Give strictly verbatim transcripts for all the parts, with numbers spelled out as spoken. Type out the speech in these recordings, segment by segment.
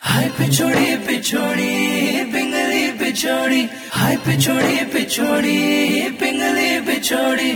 हाय पिछोड़ी पिछोड़ी पिंगली पिछोड़ी, हाय पिछोड़ी पिछोड़ी पिंगली पिछोड़ी।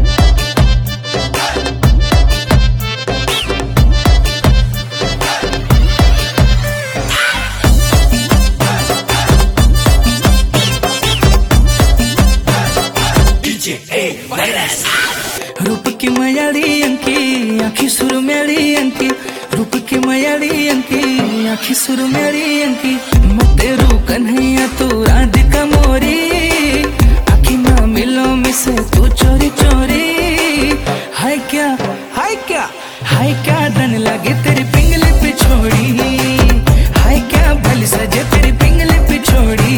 रूप की मयाड़ी अंकी आखी सुर मेरी अंकी, रूप की मयाड़ी अंकी आखी सुर मेरी अंकी। मते रू कन्हैया तू राधिका मोरी, आखी ना मिलो मिसे तू चोरी चोरी। हाय क्या हाय क्या हाय क्या दन लगे तेरी पिंगली पिछोड़ी, हाय क्या भली सजे तेरी पिंगली पिछोड़ी।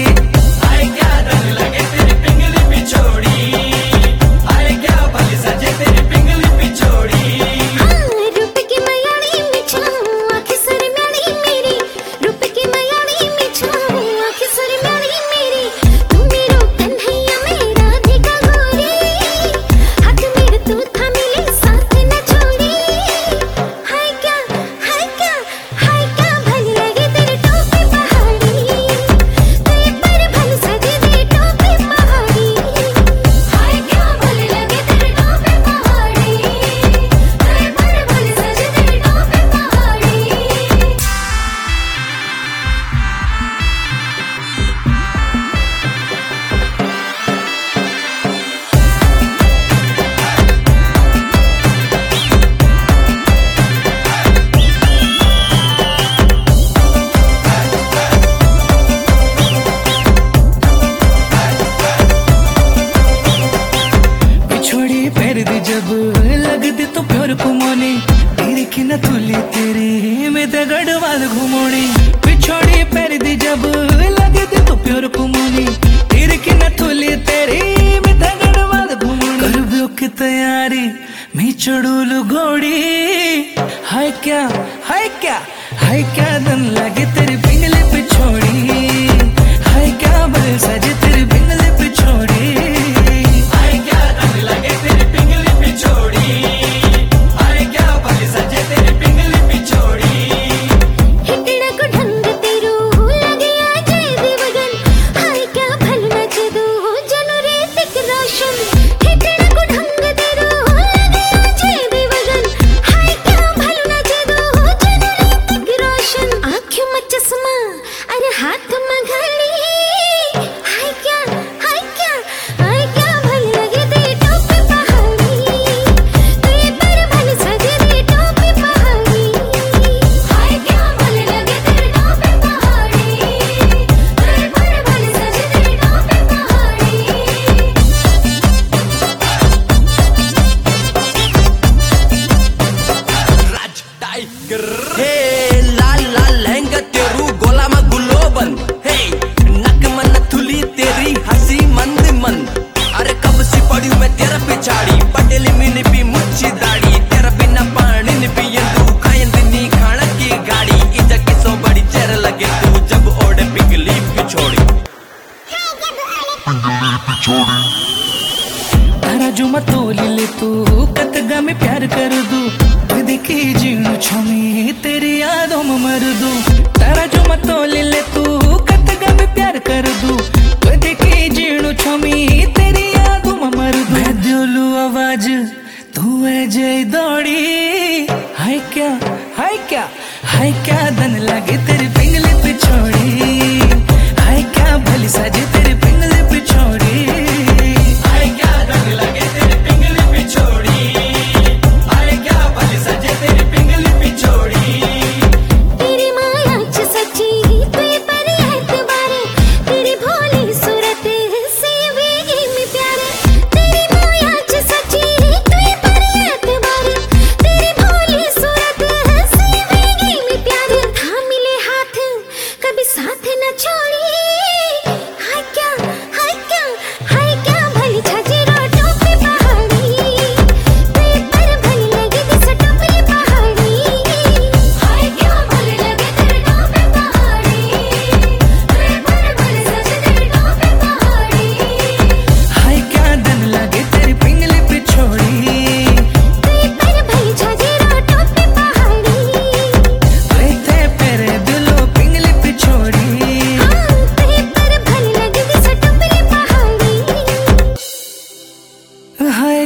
जब लगती तो प्योर कुमोनी तेरी की न तुली तेरी में गढ़वाल घुमोनी। पिछोड़ी पैर दी जब लगती तो प्योर कुमोनी तेरी की न तुली तेरी में गढ़वाल घुमोनी। करबियो की तैयारी मैं चढ़ूल घोड़ी, हाय क्या हाय क्या हाय क्या दन लगे तेरी पिंगली पिछोड़ी, हाय क्या बल सजे तेरी पिंगली पिछोड़ी। हे लाल लाल लहंगा तेरू गोला में गुलोबन, हे नक मन थुली तेरी हंसी मंद मंद। अरे कब सी पड़ी मैं तेरा पिछाड़ी पटेली मिनी पी मुच्छी दाढ़ी, तेरा बिना पानी नि पियंदू खायंदी खाना की गाड़ी। इजा की सो बड़ी चेहरा लगे तू जब ओढ़े पिंगली पिछोड़ी। तारा जो मतोली ले तू कतगा में प्यार कर दू, देखी जीणु छमी तेरी यादों में मर दू। तारा जो मतोली ले तू कतगा में प्यार कर दू, देखी जीणु छमी तेरी यादों में मर दू। मैं दिलू आवाज तू है जय दौड़ी, हाय क्या हाय क्या हाय क्या दन लगे तेरी पिंगली पिछोड़ी, हाय क्या भली सजे तेरी पिंगली पिछोड़ी। साथ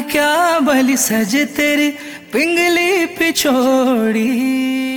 क्या बलि सज तेरी पिंगली पिछोड़ी।